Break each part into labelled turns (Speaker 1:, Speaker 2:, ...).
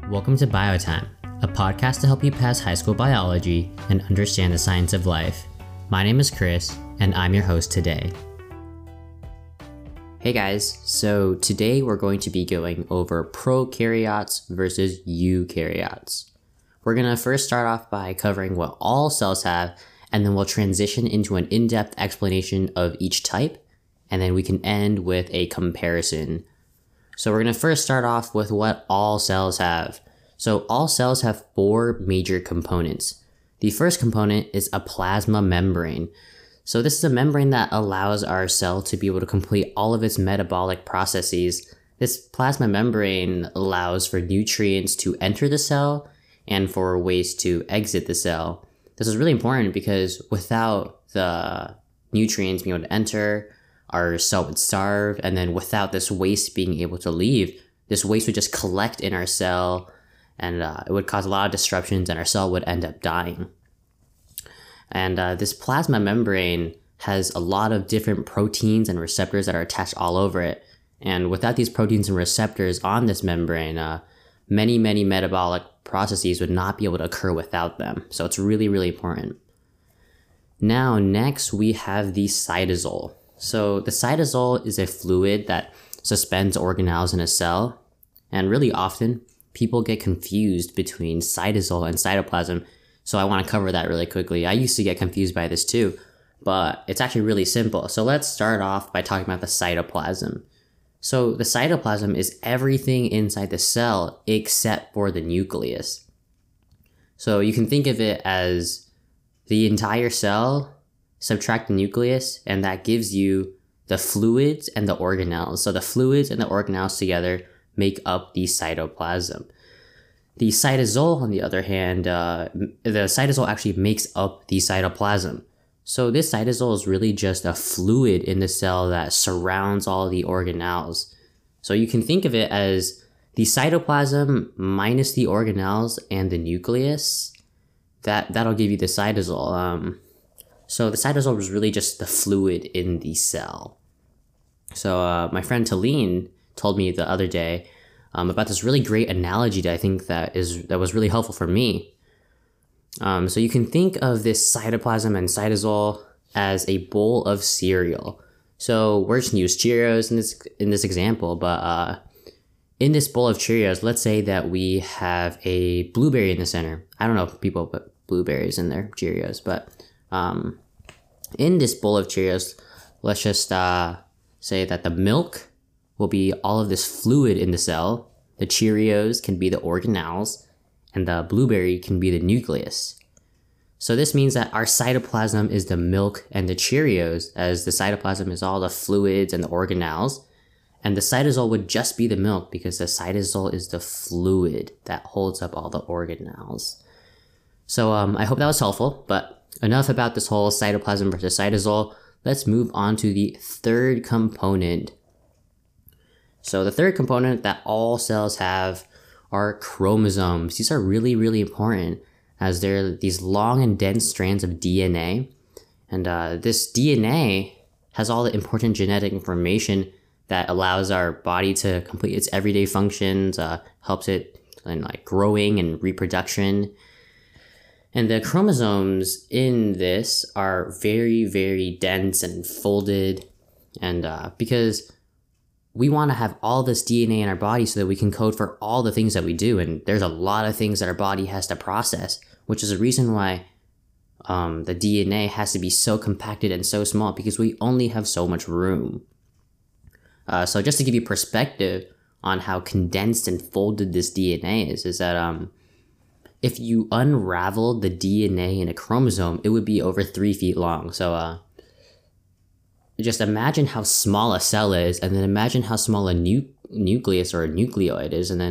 Speaker 1: Welcome to Biotime, a podcast to help you pass high school biology and understand the science of life. My name is Chris, and I'm your host today. Hey guys, so today we're going to be going over prokaryotes versus eukaryotes. We're going to first start off by covering what all cells have, and then we'll transition into an in-depth explanation of each type, and then we can end with a comparison. So we're going to first start off with what all cells have. So all cells have four major components. The first component is a plasma membrane. So this is a membrane that allows our cell to be able to complete all of its metabolic processes. This plasma membrane allows for nutrients to enter the cell and for waste to exit the cell. This is really important because without the nutrients being able to enter, our cell would starve, and then without this waste being able to leave, this waste would just collect in our cell, and it would cause a lot of disruptions, and our cell would end up dying. And this plasma membrane has a lot of different proteins and receptors that are attached all over it. And without these proteins and receptors on this membrane, many metabolic processes would not be able to occur without them. So it's really, really important. Now, next we have the cytosol. So the cytosol is a fluid that suspends organelles in a cell, and really often people get confused between cytosol and cytoplasm, so I want to cover that really quickly. I used to get confused by this too, but it's actually really simple. So let's start off by talking about the cytoplasm. So the cytoplasm is everything inside the cell except for the nucleus. So you can think of it as the entire cell, subtract the nucleus, and that gives you the fluids and the organelles. So the fluids and the organelles together make up the cytoplasm. The cytosol, on the other hand, the cytosol actually makes up the cytoplasm. So this cytosol is really just a fluid in the cell that surrounds all the organelles. So you can think of it as the cytoplasm minus the organelles and the nucleus. That'll give you the cytosol. So the cytosol was really just the fluid in the cell. So my friend Talene told me the other day about this really great analogy that I think that was really helpful for me. So you can think of this cytoplasm and cytosol as a bowl of cereal. So we're just gonna use Cheerios in this example, but in this bowl of Cheerios, let's say that we have a blueberry in the center. I don't know if people put blueberries in their Cheerios, but in this bowl of Cheerios, let's just say that the milk will be all of this fluid in the cell, the Cheerios can be the organelles, and the blueberry can be the nucleus. So this means that our cytoplasm is the milk and the Cheerios, as the cytoplasm is all the fluids and the organelles, and the cytosol would just be the milk because the cytosol is the fluid that holds up all the organelles. So I hope that was helpful, but enough about this whole cytoplasm versus cytosol. Let's move on to the third component. So the third component that all cells have are chromosomes. These are really, really important as they're these long and dense strands of DNA. And this DNA has all the important genetic information that allows our body to complete its everyday functions, helps it in like growing and reproduction. And the chromosomes in this are very, very dense and folded. And because we want to have all this DNA in our body so that we can code for all the things that we do. And there's a lot of things that our body has to process, which is a reason why the DNA has to be so compacted and so small, because we only have so much room. So just to give you perspective on how condensed and folded this DNA is that if you unraveled the DNA in a chromosome, it would be over 3 feet long. So just imagine how small a cell is, and then imagine how small a nucleus or a nucleoid is, and then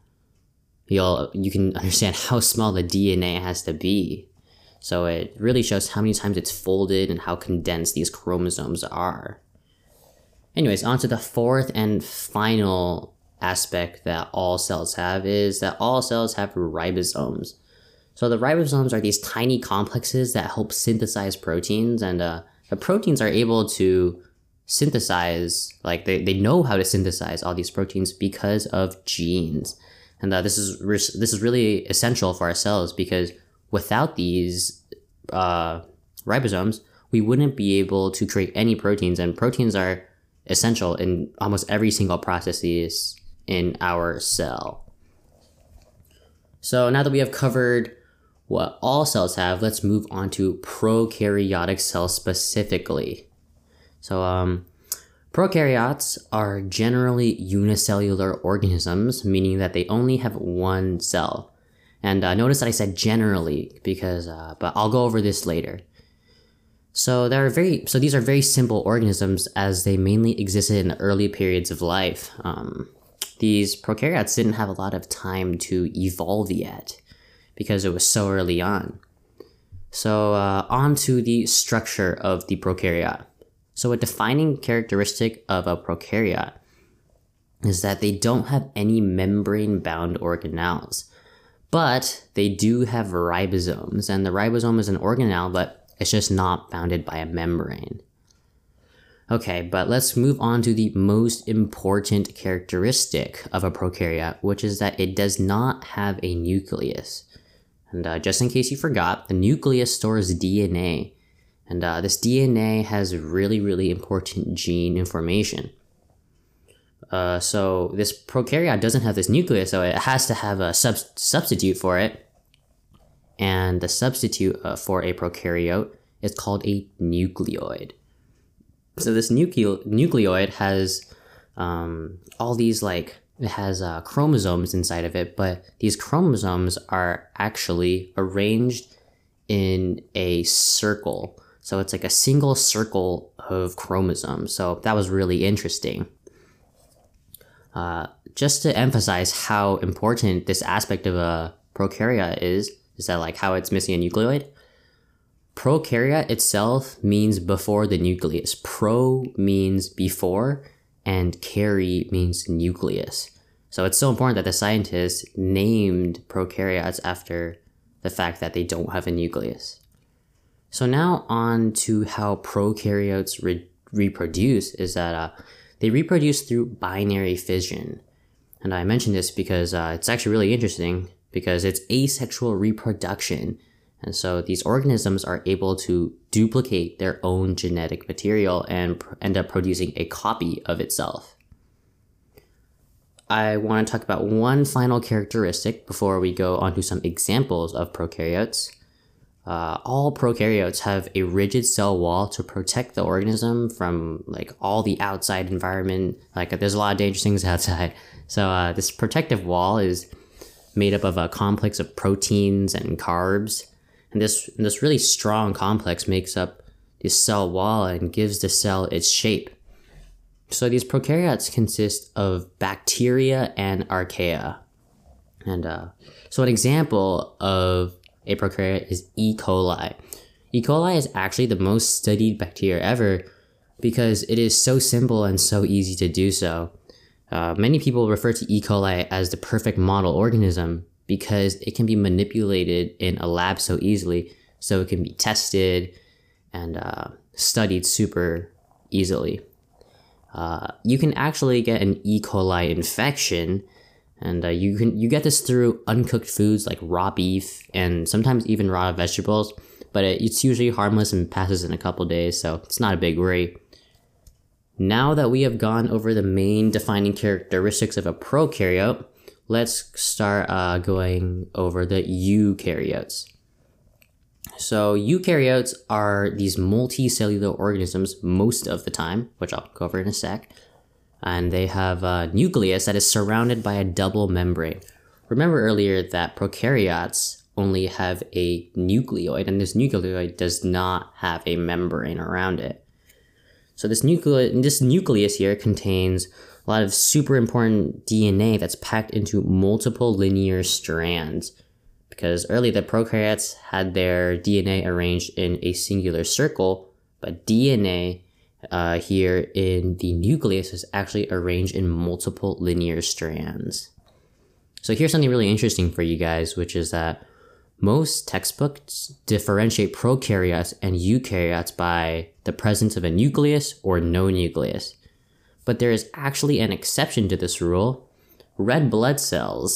Speaker 1: you can understand how small the DNA has to be. So it really shows how many times it's folded and how condensed these chromosomes are. Anyways, on to the fourth and final aspect that all cells have is that all cells have ribosomes. So the ribosomes are these tiny complexes that help synthesize proteins, and the proteins are able to synthesize, like they know how to synthesize all these proteins because of genes. And this is really essential for our cells, because without these ribosomes, we wouldn't be able to create any proteins, and proteins are essential in almost every single processes in our cell. So now that we have covered what all cells have, let's move on to prokaryotic cells specifically. So prokaryotes are generally unicellular organisms, meaning that they only have one cell. And notice that I said generally, because but I'll go over this later. So these are very simple organisms, as they mainly existed in the early periods of life. These prokaryotes didn't have a lot of time to evolve yet, because it was so early on. So on to the structure of the prokaryote. So a defining characteristic of a prokaryote is that they don't have any membrane-bound organelles, but they do have ribosomes, and the ribosome is an organelle, but it's just not bounded by a membrane. Okay, but let's move on to the most important characteristic of a prokaryote, which is that it does not have a nucleus. And just in case you forgot, the nucleus stores DNA. And this DNA has really, really important gene information. So this prokaryote doesn't have this nucleus, so it has to have a substitute for it. And the substitute for a prokaryote is called a nucleoid. So this nucleoid has all these, it has chromosomes inside of it, but these chromosomes are actually arranged in a circle. So it's like a single circle of chromosomes. So that was really interesting. Just to emphasize how important this aspect of a prokaryote is that how it's missing a nucleoid? Prokaryote itself means before the nucleus. Pro means before, and kary means nucleus. So it's so important that the scientists named prokaryotes after the fact that they don't have a nucleus. So now on to how prokaryotes reproduce is that they reproduce through binary fission. And I mention this because it's actually really interesting, because it's asexual reproduction. And so these organisms are able to duplicate their own genetic material and end up producing a copy of itself. I want to talk about one final characteristic before we go on to some examples of prokaryotes. All prokaryotes have a rigid cell wall to protect the organism from all the outside environment. There's a lot of dangerous things outside. So this protective wall is made up of a complex of proteins and carbs. And this really strong complex makes up the cell wall and gives the cell its shape. So these prokaryotes consist of bacteria and archaea. And so an example of a prokaryote is E. coli. E. coli is actually the most studied bacteria ever because it is so simple and so easy to do so. Many people refer to E. coli as the perfect model organism because it can be manipulated in a lab so easily, so it can be tested and studied super easily. You can actually get an E. coli infection, and you get this through uncooked foods like raw beef and sometimes even raw vegetables, but it's usually harmless and passes in a couple days, so it's not a big worry. Now that we have gone over the main defining characteristics of a prokaryote, let's start going over the eukaryotes. So eukaryotes are these multicellular organisms most of the time, which I'll go over in a sec. And they have a nucleus that is surrounded by a double membrane. Remember earlier that prokaryotes only have a nucleoid, and this nucleoid does not have a membrane around it. So this nucleus here contains a lot of super important DNA that's packed into multiple linear strands. Because earlier the prokaryotes had their DNA arranged in a singular circle, but DNA here in the nucleus is actually arranged in multiple linear strands. So here's something really interesting for you guys, which is that most textbooks differentiate prokaryotes and eukaryotes by the presence of a nucleus or no nucleus. But there is actually an exception to this rule. Red blood cells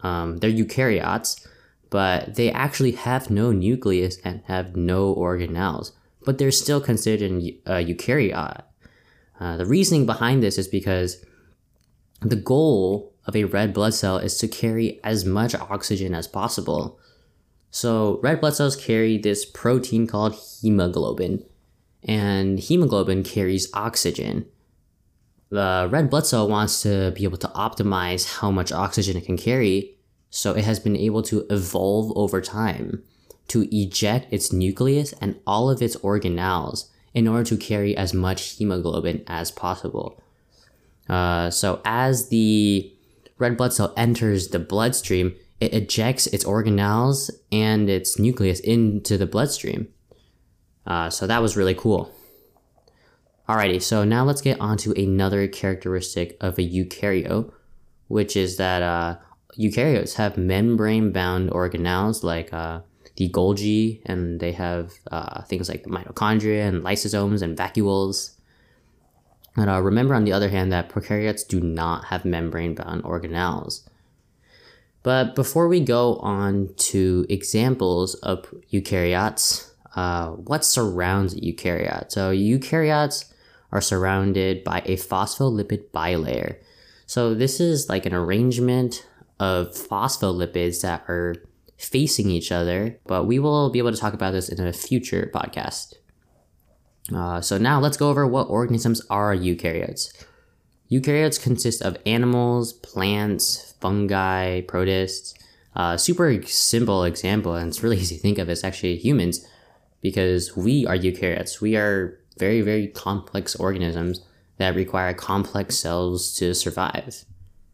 Speaker 1: they're eukaryotes, but they actually have no nucleus and have no organelles, but they're still considered a eukaryote. The reasoning behind this is because the goal of a red blood cell is to carry as much oxygen as possible. So red blood cells carry this protein called hemoglobin, and hemoglobin carries oxygen. The red blood cell wants to be able to optimize how much oxygen it can carry, so it has been able to evolve over time to eject its nucleus and all of its organelles in order to carry as much hemoglobin as possible. So as the red blood cell enters the bloodstream, it ejects its organelles and its nucleus into the bloodstream. So that was really cool. Alrighty, so now let's get on to another characteristic of a eukaryote, which is that eukaryotes have membrane-bound organelles like the Golgi, and they have things like the mitochondria and lysosomes and vacuoles. And remember, on the other hand, that prokaryotes do not have membrane-bound organelles. But before we go on to examples of eukaryotes, what surrounds a eukaryote? So eukaryotes are surrounded by a phospholipid bilayer. So this is like an arrangement of phospholipids that are facing each other, but we will be able to talk about this in a future podcast. So now let's go over what organisms are eukaryotes. Eukaryotes consist of animals, plants, fungi, protists. Super simple example, and it's really easy to think of, is actually humans, because we are eukaryotes. We are very, very complex organisms that require complex cells to survive.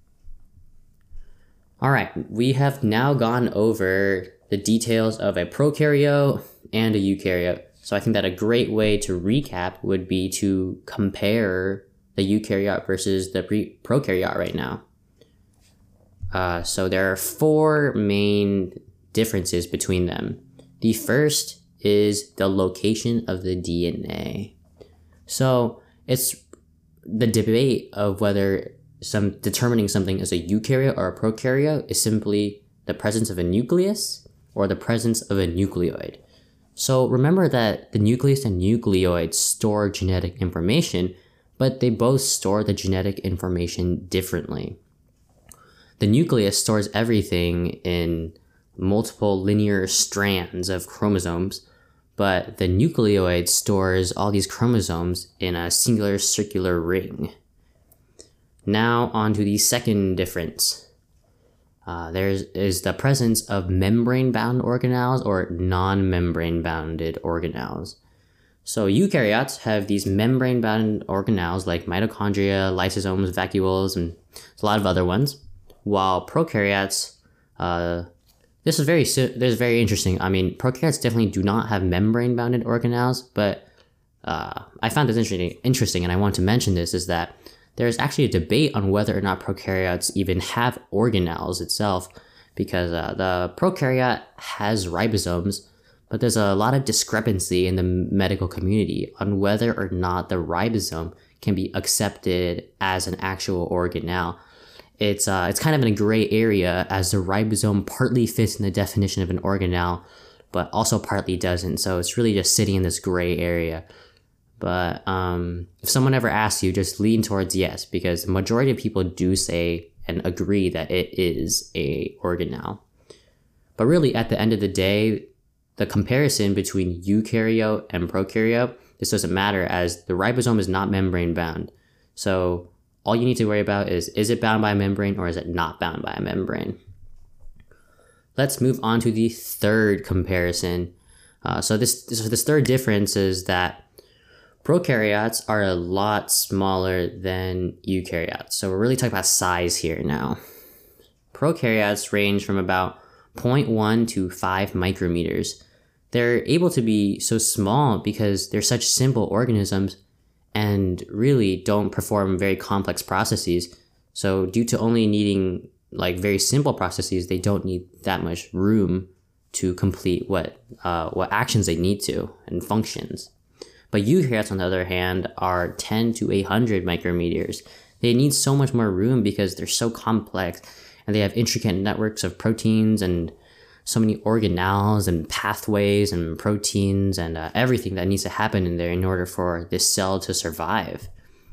Speaker 1: All right, we have now gone over the details of a prokaryote and a eukaryote. So I think that a great way to recap would be to compare the eukaryote versus the prokaryote right now. So there are 4 main differences between them. The first is the location of the DNA. So it's the debate of whether determining something as a eukaryote or a prokaryote is simply the presence of a nucleus or the presence of a nucleoid. So remember that the nucleus and nucleoids store genetic information, but they both store the genetic information differently. The nucleus stores everything in multiple linear strands of chromosomes, but the nucleoid stores all these chromosomes in a singular circular ring. Now on to the second difference. There is the presence of membrane-bound organelles or non-membrane-bounded organelles. So eukaryotes have these membrane-bound organelles like mitochondria, lysosomes, vacuoles, and a lot of other ones. While prokaryotes, this is very interesting. I mean, prokaryotes definitely do not have membrane-bounded organelles, but I found this interesting, and I want to mention this, is that there's actually a debate on whether or not prokaryotes even have organelles itself, because the prokaryote has ribosomes, but there's a lot of discrepancy in the medical community on whether or not the ribosome can be accepted as an actual organelle. It's kind of in a gray area, as the ribosome partly fits in the definition of an organelle, but also partly doesn't. So it's really just sitting in this gray area. But if someone ever asks you, just lean towards yes, because the majority of people do say and agree that it is a organelle. But really, at the end of the day, the comparison between eukaryote and prokaryote, this doesn't matter, as the ribosome is not membrane bound. So all you need to worry about is it bound by a membrane or is it not bound by a membrane? Let's move on to the third comparison. So this third difference is that prokaryotes are a lot smaller than eukaryotes. So we're really talking about size here now. Prokaryotes range from about 0.1 to 5 micrometers. They're able to be so small because they're such simple organisms and really don't perform very complex processes. So due to only needing like very simple processes, they don't need that much room to complete what actions they need to and functions. But eukaryotes, on the other hand, are 10 to 100 micrometers. They need so much more room because they're so complex, and they have intricate networks of proteins and so many organelles and pathways and proteins and everything that needs to happen in there in order for this cell to survive.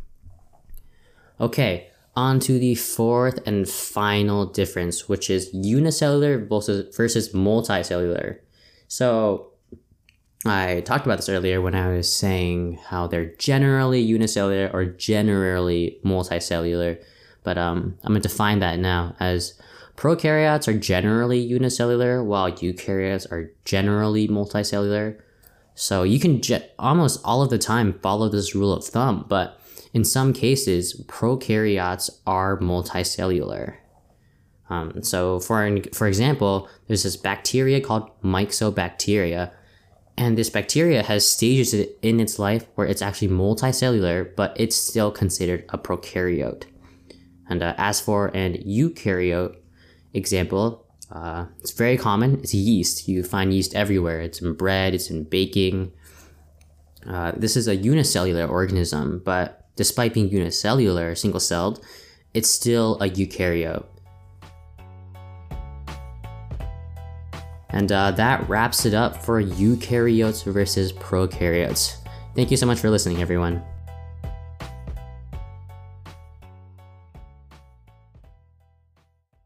Speaker 1: Okay, on to the fourth and final difference, which is unicellular versus multicellular. So I talked about this earlier when I was saying how they're generally unicellular or generally multicellular, but I'm going to define that now as prokaryotes are generally unicellular while eukaryotes are generally multicellular. So you can almost all of the time follow this rule of thumb, but in some cases, prokaryotes are multicellular. So for example, there's this bacteria called Myxobacteria, and this bacteria has stages in its life where it's actually multicellular, but it's still considered a prokaryote. And as for an eukaryote example, it's very common. It's yeast. You find yeast everywhere. It's in bread, it's in baking. This is a unicellular organism, but despite being unicellular, single-celled, it's still a eukaryote. And that wraps it up for eukaryotes versus prokaryotes. Thank you so much for listening, everyone.